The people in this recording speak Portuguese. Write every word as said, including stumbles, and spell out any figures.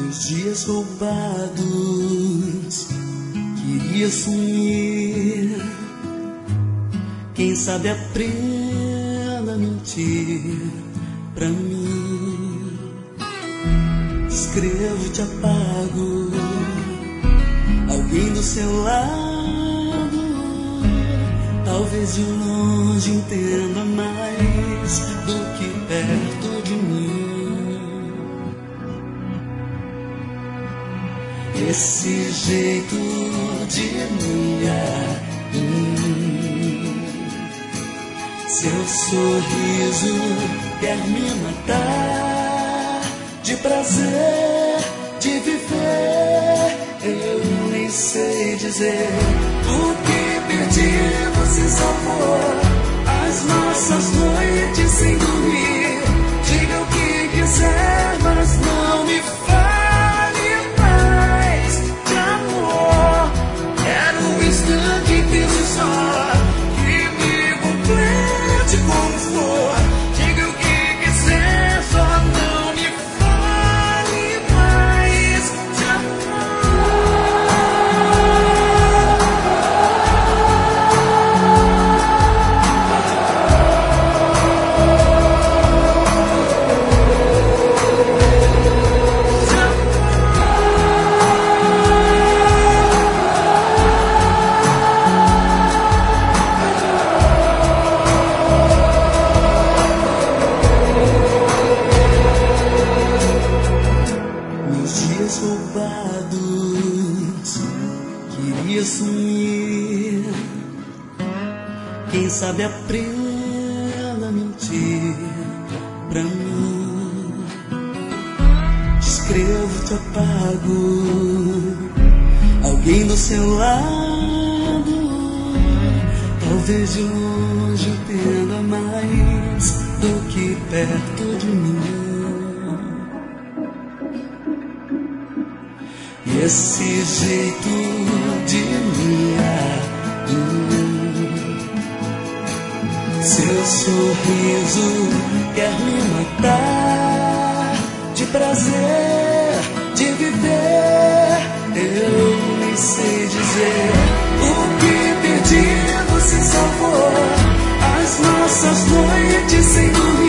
Nos dias roubados, queria sumir. Quem sabe aprenda a mentir pra mim. Escrevo e te apago, alguém do seu lado, talvez de longe entenda mais do que perto de mim. Esse jeito de me abrir, seu sorriso quer me matar de prazer de viver. Eu nem sei dizer o que perdi, você salvou as nossas noites sem dormir. Diga o que quiser, mas não me fale mais de amor. Quero um instante inteiro só que me complete como for. Diga o que quiser, só não me fale mais de roubados, queria sumir. Quem sabe aprenda a mentir pra mim. Escrevo, te apago, alguém do seu lado, talvez de longe entenda mais do que perto de mim. Esse jeito de me abrir, seu sorriso quer me matar de prazer de viver. Eu nem sei dizer o que perdi, você salvou as nossas noites sem dormir.